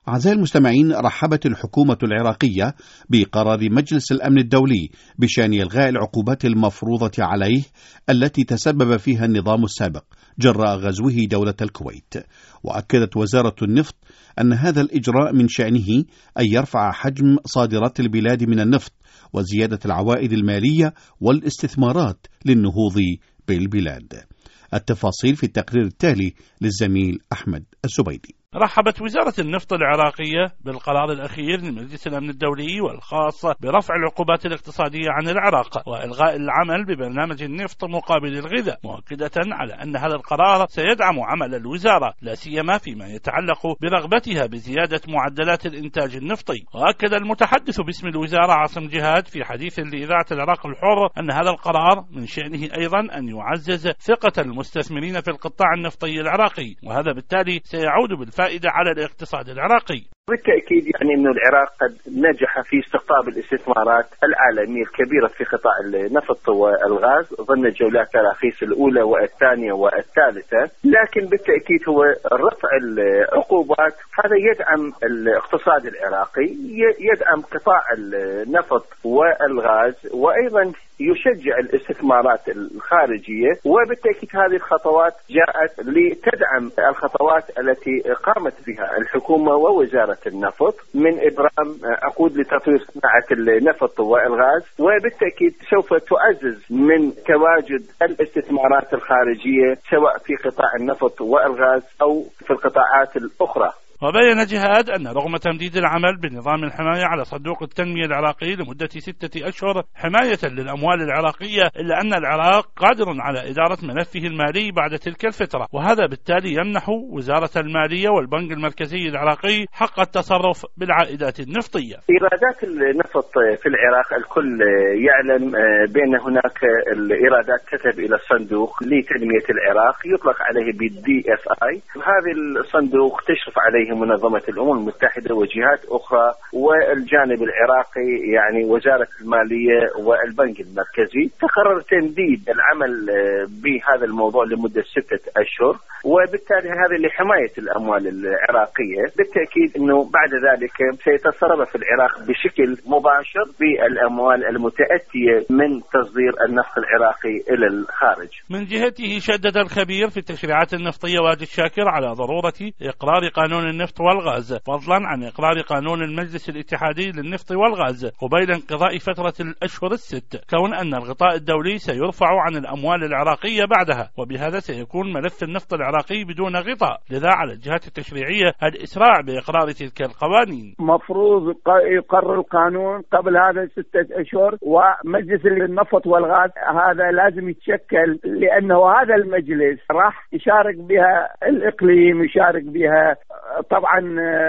أعزائي المستمعين، رحبت الحكومة العراقية بقرار مجلس الأمن الدولي بشأن إلغاء العقوبات المفروضة عليه التي تسبب فيها النظام السابق جراء غزوه دولة الكويت. وأكدت وزارة النفط أن هذا الإجراء من شأنه أن يرفع حجم صادرات البلاد من النفط وزيادة العوائد المالية والاستثمارات للنهوض بالبلاد. التفاصيل في التقرير التالي للزميل أحمد الزبيدي. رحبت وزارة النفط العراقية بالقرار الأخير لمجلس الأمن الدولي والخاص برفع العقوبات الاقتصادية عن العراق وإلغاء العمل ببرنامج النفط مقابل الغذاء، مؤكدة على أن هذا القرار سيدعم عمل الوزارة لا سيما فيما يتعلق برغبتها بزيادة معدلات الإنتاج النفطي. وأكد المتحدث باسم الوزارة عاصم جهاد في حديث لإذاعة العراق الحر أن هذا القرار من شأنه أيضا أن يعزز ثقة المستثمرين في القطاع النفطي العراقي، وهذا بالتالي سيعود بالفائدة على الاقتصاد العراقي. بالتأكيد أن العراق قد نجح في استقطاب الاستثمارات العالمية الكبيرة في قطاع النفط والغاز ضمن جولات التراخيص الأولى والثانية والثالثة، لكن بالتأكيد هو رفع العقوبات هذا يدعم الاقتصاد العراقي، يدعم قطاع النفط والغاز، وأيضا يشجع الاستثمارات الخارجية. وبالتأكيد هذه الخطوات جاءت لتدعم الخطوات التي قامت بها الحكومة ووزارة النفط من إبرام عقود لتطوير صناعة النفط والغاز، وبالتأكيد سوف تعزز من تواجد الاستثمارات الخارجية سواء في قطاع النفط والغاز أو في القطاعات الأخرى. وبين جهاد أن رغم تمديد العمل بنظام الحماية على صندوق التنمية العراقي لمدة 6 أشهر حماية للأموال العراقية، إلا أن العراق قادر على إدارة ملفه المالي بعد تلك الفترة، وهذا بالتالي يمنح وزارة المالية والبنك المركزي العراقي حق التصرف بالعائدات النفطية. إيرادات النفط في العراق الكل يعلم بأن هناك الإيرادات تذهب إلى الصندوق لتنمية العراق يطلق عليه بالDFI. هذا الصندوق تشرف عليه منظمة الأمم المتحدة وجهات أخرى، والجانب العراقي يعني وزارة المالية والبنك المركزي. تقرر تمديد العمل بهذا الموضوع لمدة 6 أشهر، وبالتالي هذا لحماية الأموال العراقية. بالتأكيد أنه بعد ذلك سيتصرف العراق بشكل مباشر بالأموال المتأتية من تصدير النفط العراقي إلى الخارج. من جهته شدد الخبير في التشريعات النفطية وادي الشاكر على ضرورة إقرار قانون النفط والغاز، فضلا عن إقرار قانون المجلس الاتحادي للنفط والغاز قبيل انقضاء فترة الأشهر ال6، كون أن الغطاء الدولي سيرفع عن الأموال العراقية بعدها، وبهذا سيكون ملف النفط العراقي بدون غطاء. لذا على الجهات التشريعية الإسراع بإقرار تلك القوانين. مفروض يقرر القانون قبل هذا 6 أشهر، ومجلس النفط والغاز هذا لازم يتشكل، لأنه هذا المجلس راح يشارك بها الإقليم، يشارك بها طبعا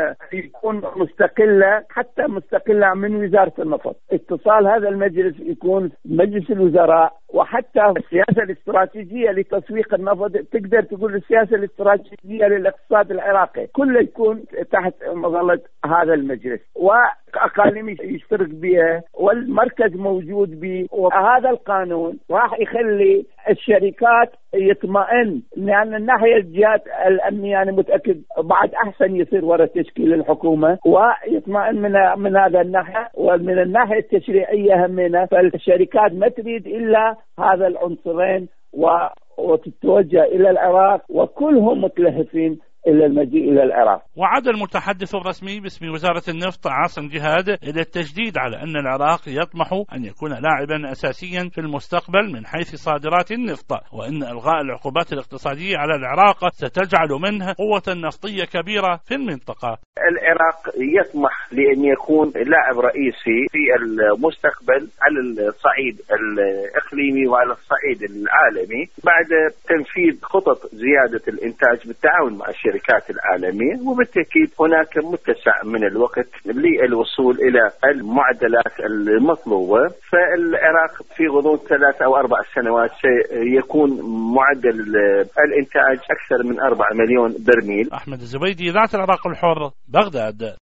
يكون مستقلة، حتى مستقلة من وزارة النفط. اتصال هذا المجلس يكون مجلس الوزراء، وحتى السياسة الاستراتيجية لتسويق النفط تقدر تقول السياسة الاستراتيجية للاقتصاد العراقي كله يكون تحت مظلة هذا المجلس، وأقاليم يشترك بها والمركز موجود به. وهذا القانون راح يخلي الشركات يطمئن، لأن الناحية الجهات الأمنية أنا متأكد بعد أحسن يصير وراء تشكيل الحكومة، ويطمئن من هذا الناحية، ومن الناحية التشريعية همنا. فالشركات ما تريد إلا هذا العنصرين وتتوجه إلى العراق، وكلهم متلهفين إلى المجيء إلى العراق. وعد المتحدث الرسمي باسم وزارة النفط عاصم جهاد إلى التجديد على أن العراق يطمح أن يكون لاعبا أساسيا في المستقبل من حيث صادرات النفط، وأن إلغاء العقوبات الاقتصادية على العراق ستجعل منه قوة نفطية كبيرة في المنطقة. العراق يطمح لأن يكون لاعب رئيسي في المستقبل على الصعيد الإقليمي وعلى الصعيد العالمي بعد تنفيذ خطط زيادة الإنتاج بالتعاون مع الشركات العالمية. وبالتأكيد هناك متسع من الوقت للوصول إلى المعدلات المطلوبة، فالعراق في غضون 3 أو 4 سنوات سيكون معدل الإنتاج أكثر من 4 مليون برميل. أحمد الزبيدي، إذاعة العراق الحر، بغداد.